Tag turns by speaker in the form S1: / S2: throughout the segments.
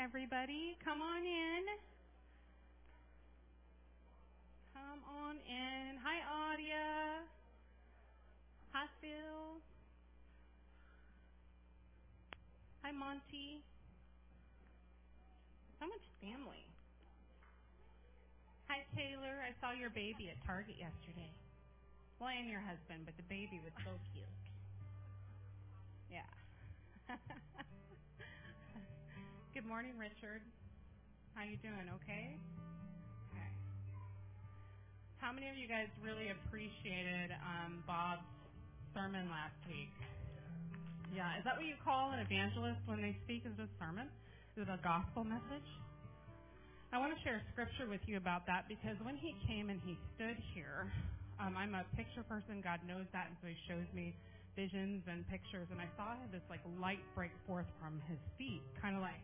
S1: everybody. Come on in. Come on in. Hi, Audia. Hi, Phil. Hi, Monty. So much family. Hi, Taylor. I saw your baby at Target yesterday. Well, and your husband, but the baby was so cute. Yeah. Good morning, Richard. How you doing? Okay? Okay. How many of you guys really appreciated Bob's sermon last week? Yeah. Is that what you call an evangelist when they speak? Is it a sermon? Is it a gospel message? I want to share scripture with you about that because when he came and he stood here, I'm a picture person. God knows that, and so he shows me visions and pictures, and I saw this light break forth from his feet, kind of like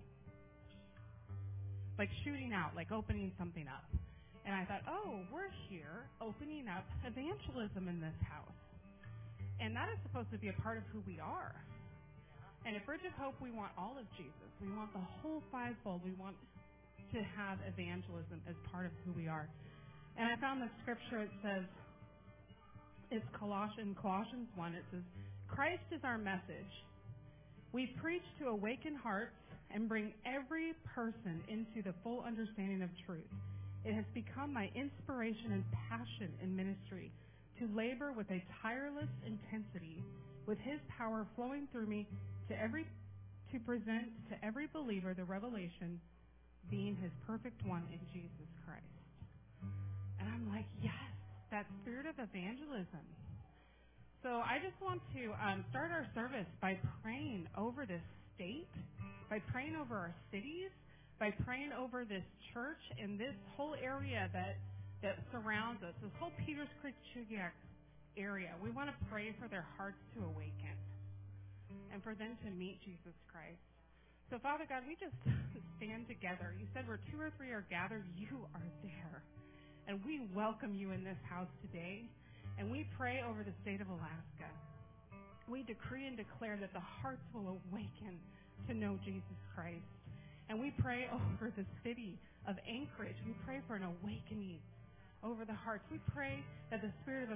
S1: shooting out, like opening something up. And I thought, oh, we're here opening up evangelism in this house. And that is supposed to be a part of who we are. And at Bridge of Hope, we want all of Jesus. We want the whole fivefold. We want to have evangelism as part of who we are. And I found the scripture, it says, it's Colossians 1, it says, Christ is our message. We preach to awaken hearts and bring every person into the full understanding of truth. It has become my inspiration and passion in ministry to labor with a tireless intensity, with His power flowing through me to present to every believer the revelation being His perfect one in Jesus Christ. And I'm like, yes, that spirit of evangelism. So I just want to start our service by praying over this state, by praying over our cities, by praying over this church and this whole area that surrounds us, this whole Peters Creek, Chugiak area. We want to pray for their hearts to awaken and for them to meet Jesus Christ. So, Father God, we just stand together. You said where 2 or 3 are gathered, you are there. And we welcome you in this house today. And we pray over the state of Alaska. We decree and declare that the hearts will awaken to know Jesus Christ. And we pray over the city of Anchorage. We pray for an awakening over the hearts. We pray that the spirit of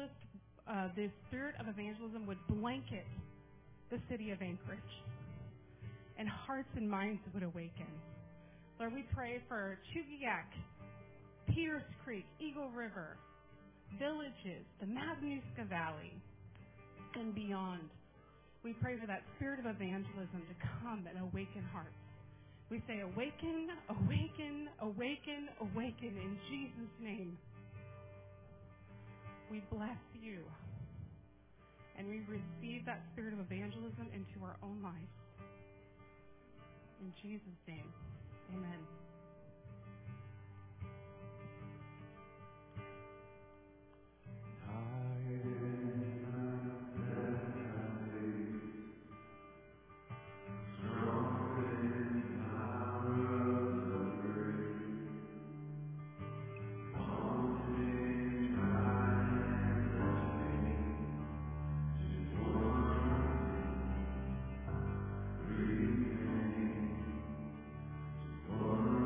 S1: evangelism would blanket the city of Anchorage, and hearts and minds would awaken. Lord, we pray for Chugiak, Peters Creek, Eagle River, villages, the Matanuska Valley, and beyond. We pray for that spirit of evangelism to come and awaken hearts. We say, awaken, awaken, awaken, awaken in Jesus' name. We bless you. And we receive that spirit of evangelism into our own lives. In Jesus' name, amen.
S2: Oh,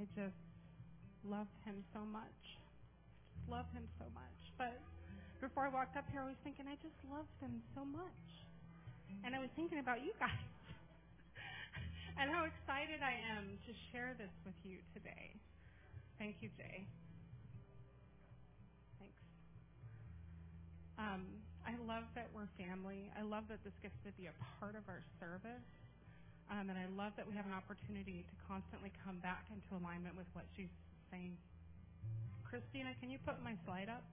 S1: I just love him so much. Just love him so much. But before I walked up here, I was thinking, I just love him so much. And I was thinking about you guys and how excited I am to share this with you today. Thank you, Jay. Thanks. I love that we're family. I love that this gets to be a part of our service. And I love that we have an opportunity to constantly come back into alignment with what she's saying. Christina, can you put my slide up?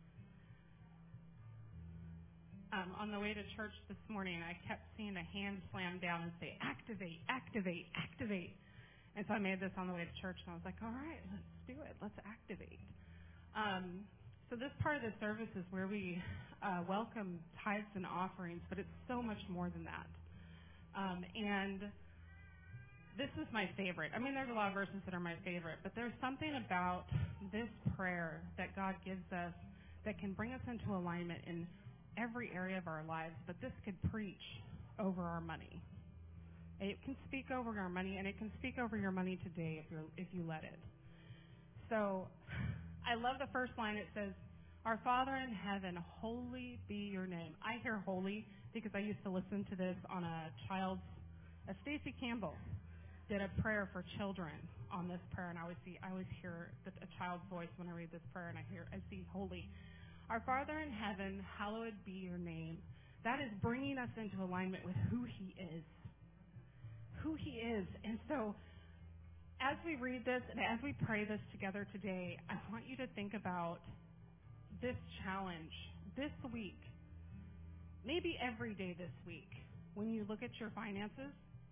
S1: On the way to church this morning, I kept seeing a hand slam down and say, activate, activate, activate. And so I made this on the way to church, and I was like, all right, let's do it. Let's activate. So this part of the service is where we welcome tithes and offerings, but it's so much more than that. And this is my favorite. I mean, there's a lot of verses that are my favorite, but there's something about this prayer that God gives us that can bring us into alignment in every area of our lives, but this could preach over our money. It can speak over our money, and it can speak over your money today if you let it. So I love the first line. It says, our Father in heaven, holy be your name. I hear holy because I used to listen to this on Stacey Campbell did a prayer for children on this prayer, and I always hear a child's voice when I read this prayer, and I see holy. Our Father in heaven, hallowed be your name. That is bringing us into alignment with who he is. Who he is. And so as we read this and as we pray this together today, I want you to think about this challenge this week, maybe every day this week, when you look at your finances,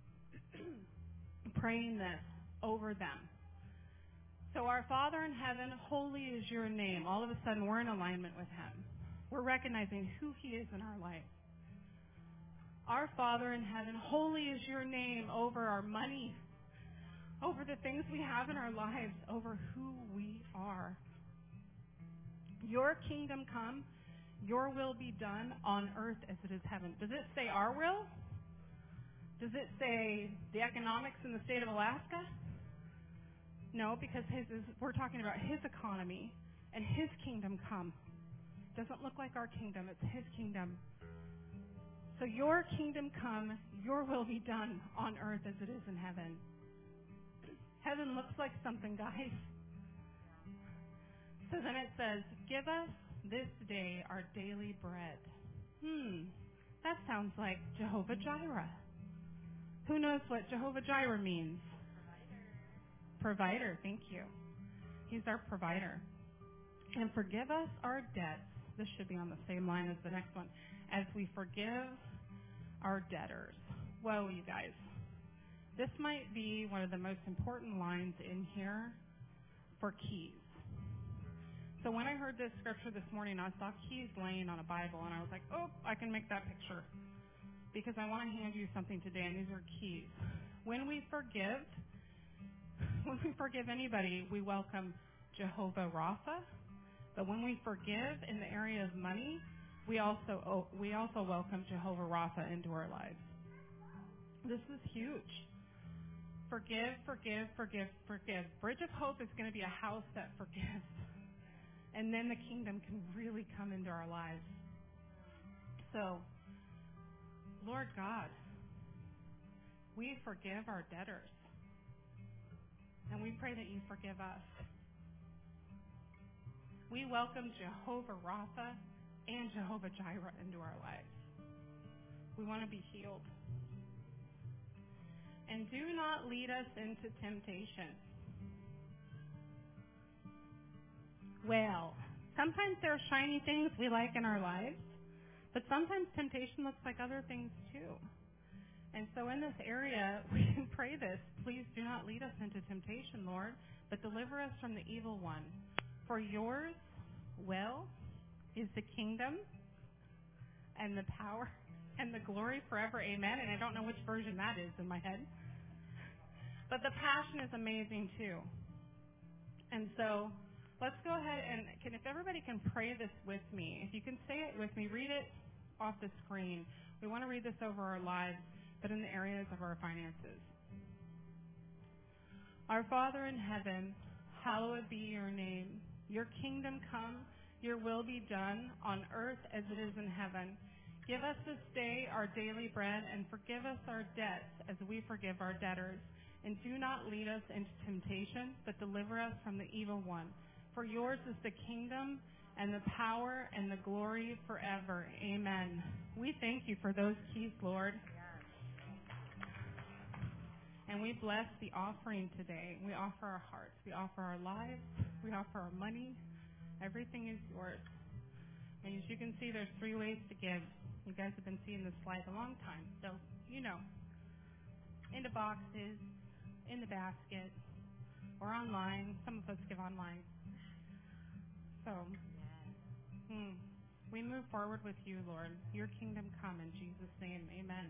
S1: praying this over them. So our Father in heaven, holy is your name. All of a sudden, we're in alignment with him. We're recognizing who he is in our life. Our Father in heaven, holy is your name over our money, over the things we have in our lives, over who we are. Your kingdom come, your will be done on earth as it is heaven. Does it say our will? Does it say the economics in the state of Alaska? No, because we're talking about his economy and his kingdom come. Doesn't look like our kingdom, it's his kingdom. So your kingdom come, your will be done on earth as it is in heaven. Heaven looks like something, guys. So then it says, give us this day our daily bread. That sounds like Jehovah Jireh. Who knows what Jehovah Jireh means? Provider, thank you. He's our provider. And forgive us our debts. This should be on the same line as the next one. As we forgive our debtors. Whoa, you guys. This might be one of the most important lines in here for keys. So when I heard this scripture this morning, I saw keys laying on a Bible, and I was like, oh, I can make that picture. Because I want to hand you something today, and these are keys. When we forgive anybody, we welcome Jehovah Rapha. But when we forgive in the area of money, we also welcome Jehovah Rapha into our lives. This is huge. Forgive, forgive, forgive, forgive. Bridge of Hope is going to be a house that forgives. And then the kingdom can really come into our lives. So, Lord God, we forgive our debtors. And we pray that you forgive us. We welcome Jehovah Rapha and Jehovah Jireh into our lives. We want to be healed. And do not lead us into temptation. Well, sometimes there are shiny things we like in our lives, but sometimes temptation looks like other things too. And so in this area, we can pray this. Please do not lead us into temptation, Lord, but deliver us from the evil one. For yours will is the kingdom and the power and the glory forever. Amen. And I don't know which version that is in my head. But the Passion is amazing too. And so let's go ahead and if everybody can pray this with me. If you can say it with me, read it off the screen. We want to read this over our lives, but in the areas of our finances. Our Father in heaven, hallowed be your name. Your kingdom come, your will be done on earth as it is in heaven. Give us this day our daily bread, and forgive us our debts as we forgive our debtors. And do not lead us into temptation, but deliver us from the evil one. For yours is the kingdom and the power and the glory forever. Amen. We thank you for those keys, Lord. And we bless the offering today. We offer our hearts. We offer our lives. We offer our money. Everything is yours. And as you can see, there's 3 ways to give. You guys have been seeing this slide a long time, so you know. In the boxes, in the basket, or online. Some of us give online. So, we move forward with you, Lord. Your kingdom come in Jesus' name. Amen.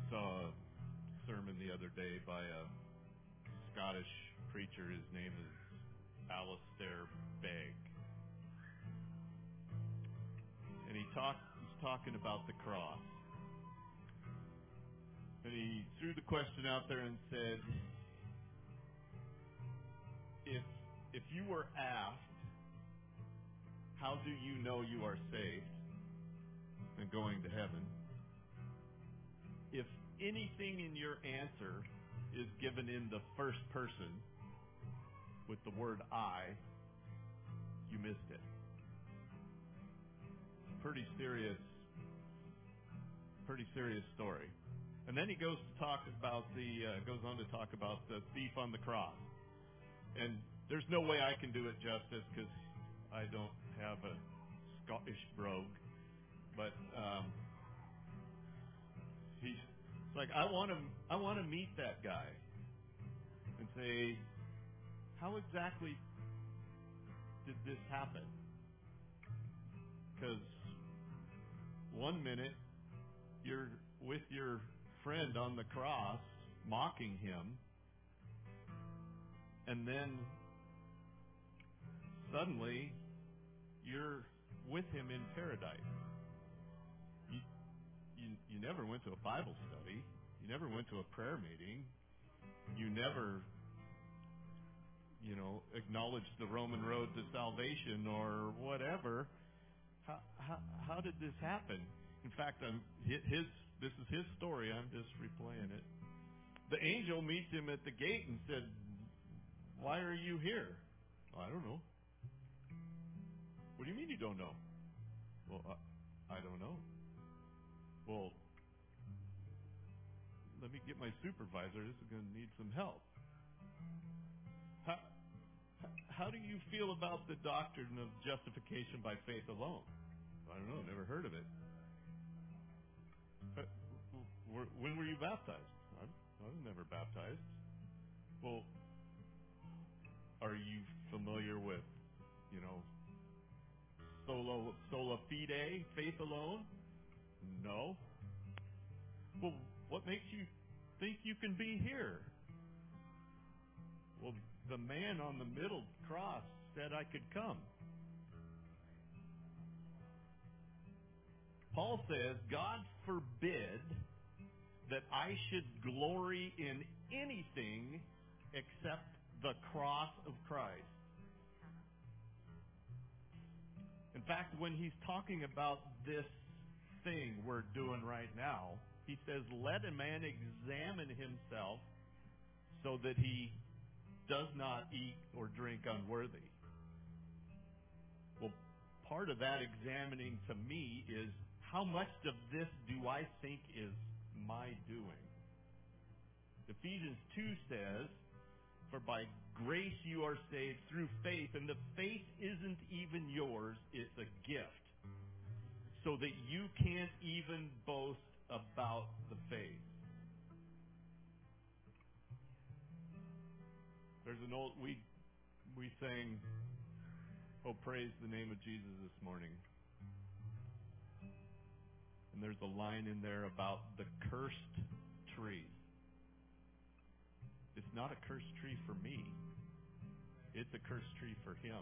S2: saw a sermon the other day by a Scottish preacher. His name is Alistair Begg. And he's talking about the cross. And he threw the question out there and said, if you were asked, how do you know you are saved and going to heaven? If anything in your answer is given in the first person with the word I, you missed it. Pretty serious story. And then he goes on to talk about the thief on the cross. And there's no way I can do it justice because I don't have a Scottish brogue. But he's like, I want to meet that guy and say, how exactly did this happen? Because one minute you're with your friend on the cross mocking him, and then suddenly you're with him in paradise. You never went to a Bible study. You never went to a prayer meeting. You never, acknowledged the Roman road to salvation or whatever. How did this happen? In fact, this is his story. I'm just replaying it. The angel meets him at the gate and said, "Why are you here?" "I don't know." "What do you mean you don't know?" "Well, I don't know." "Well, let me get my supervisor. This is going to need some help." How do you feel about the doctrine of justification by faith alone? "I don't know. Never heard of it." "When were you baptized?" I was never baptized." "Well, are you familiar with, sola fide, faith alone?" "No." "Well, what makes you think you can be here?" "Well, the man on the middle cross said I could come." Paul says, God forbid that I should glory in anything except the cross of Christ. In fact, when he's talking about this thing we're doing right now, he says, let a man examine himself so that he does not eat or drink unworthy. Well, part of that examining to me is, how much of this do I think is my doing? Ephesians 2 says, for by grace you are saved through faith, and the faith isn't even yours, it's a gift. So that you can't even boast about the faith. There's an old, we sang, "Oh, praise the name of Jesus" this morning. And there's a line in there about the cursed tree. It's not a cursed tree for me. It's a cursed tree for him.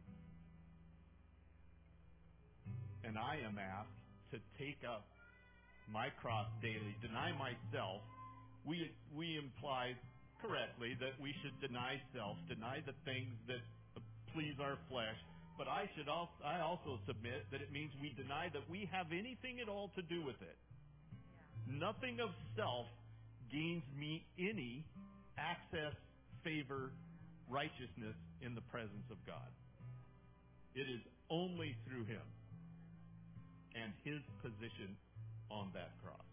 S2: And I am asked to take up my cross daily, deny myself. We imply correctly that we should deny self, deny the things that please our flesh. But I also submit that it means we deny that we have anything at all to do with it. Yeah. Nothing of self gains me any access, favor, righteousness in the presence of God. It is only through him and his position on that cross.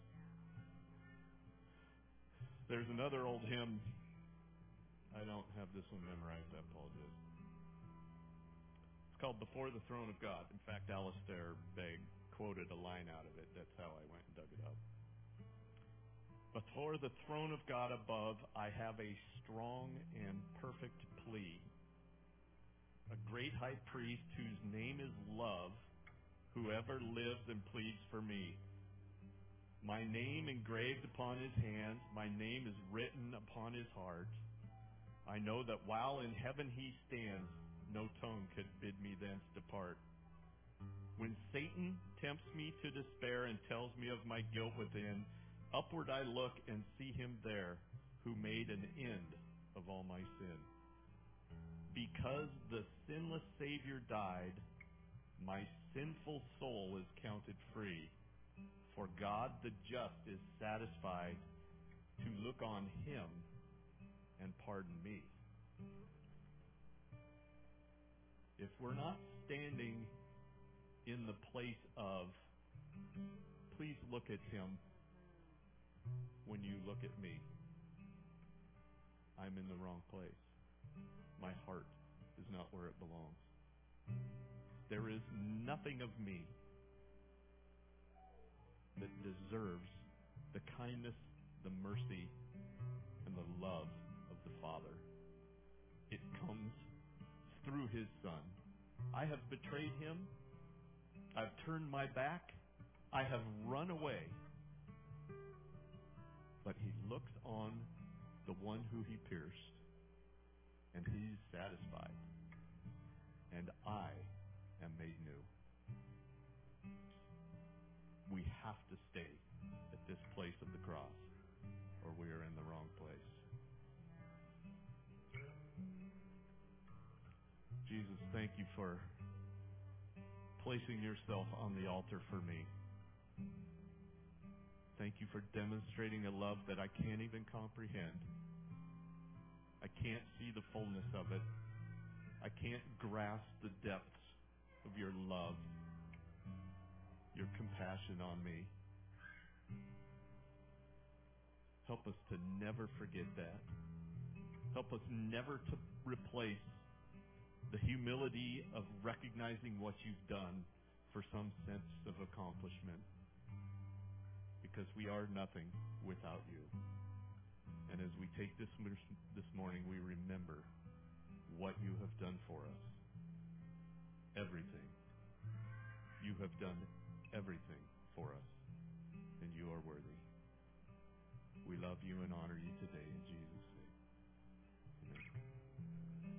S2: There's another old hymn. I don't have this one memorized. I apologize. It's called "Before the Throne of God." In fact, Alistair Begg quoted a line out of it. That's how I went and dug it up. "Before the throne of God above, I have a strong and perfect plea. A great high priest whose name is love, whoever lives and pleads for me. My name engraved upon his hands, my name is written upon his heart. I know that while in heaven he stands, no tongue could bid me thence depart. When Satan tempts me to despair and tells me of my guilt within, upward I look and see him there, who made an end of all my sin. Because the sinless Savior died, my sinful soul is counted free. For God the just is satisfied to look on him and pardon me. If we're not standing in the place of, please look at him when you look at me, I'm in the wrong place. My heart is not where it belongs. There is nothing of me that deserves the kindness, the mercy, and the love of the Father. It comes through his Son. I have betrayed him. I've turned my back. I have run away. But he looks on the one who he pierced, and he's satisfied. And I am made new. We have to stay at this place of the cross, or we are in the wrong place. Jesus, thank you for placing yourself on the altar for me. Thank you for demonstrating a love that I can't even comprehend. I can't see the fullness of it. I can't grasp the depths of your love, your compassion on me. Help us to never forget that. Help us never to replace the humility of recognizing what you've done for some sense of accomplishment. Because we are nothing without you. And as we take this morning, we remember what you have done for us. Everything. You have done everything for us. And you are worthy. We love you and honor you today in Jesus' name. Amen.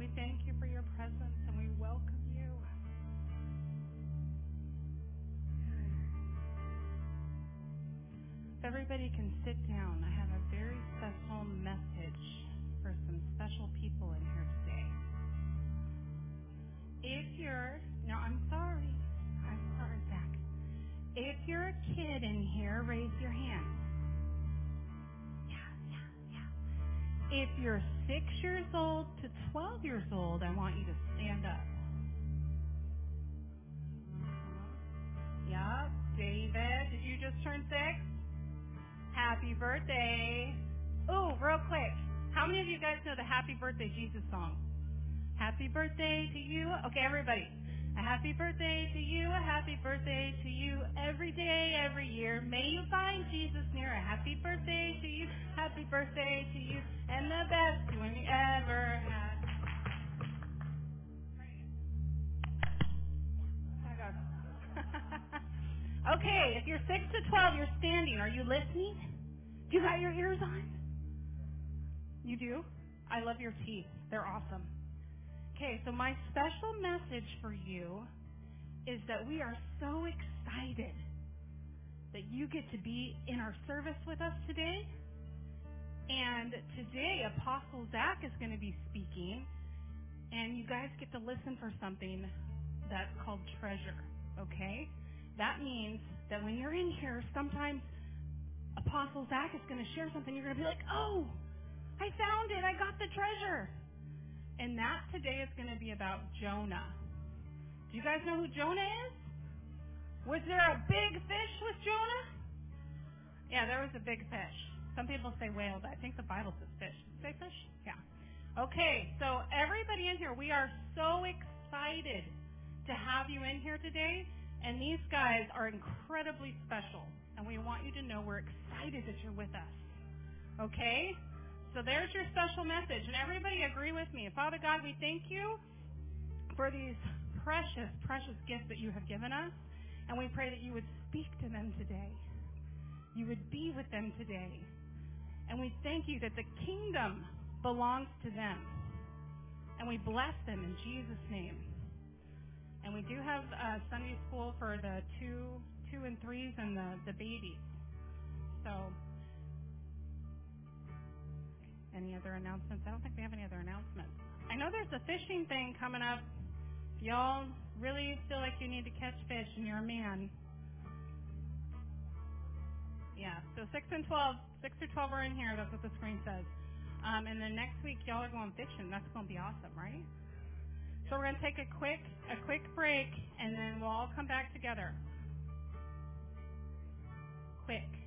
S1: We thank you for your presence, and we welcome you. If everybody can sit down, I have a very special message for some special people in here today. No, I'm sorry, Zach. If you're a kid in here, raise your hand. Yeah. If you're 6 years old to 12 years old, I want you to stand up. Yep. David, did you just turn 6? Happy birthday. Oh, real quick. How many of you guys know the Happy Birthday Jesus song? Happy birthday to you. Okay, everybody. A happy birthday to you, a happy birthday to you, every day, every year. May you find Jesus near. A happy birthday to you, happy birthday to you, and the best one you ever had. Okay, if you're 6 to 12, you're standing. Are you listening? Do you got your ears on? You do? I love your teeth. They're awesome. Okay, so my special message for you is that we are so excited that you get to be in our service with us today. And today, Apostle Zach is going to be speaking, and you guys get to listen for something that's called treasure, okay? That means that when you're in here, sometimes Apostle Zach is going to share something. You're going to be like, oh, I found it. I got the treasure. And that today is going to be about Jonah. Do you guys know who Jonah is? Was there a big fish with Jonah? Yeah, there was a big fish. Some people say whale, but I think the Bible says fish. Say fish? Yeah. Okay, so everybody in here, we are so excited to have you in here today. And these guys are incredibly special. And we want you to know we're excited that you're with us. Okay? So there's your special message. And everybody agree with me. Father God, we thank you for these precious, precious gifts that you have given us. And we pray that you would speak to them today. You would be with them today. And we thank you that the kingdom belongs to them. And we bless them in Jesus' name. And we do have Sunday school for the 2 and 3s and the babies. So, any other announcements? I don't think we have any other announcements. I know there's a fishing thing coming up. If y'all really feel like you need to catch fish and you're a man. Yeah, so 6 through 12 are in here. That's what the screen says. And then next week, y'all are going fishing. That's going to be awesome, right? So we're going to take a quick break, and then we'll all come back together. Quick.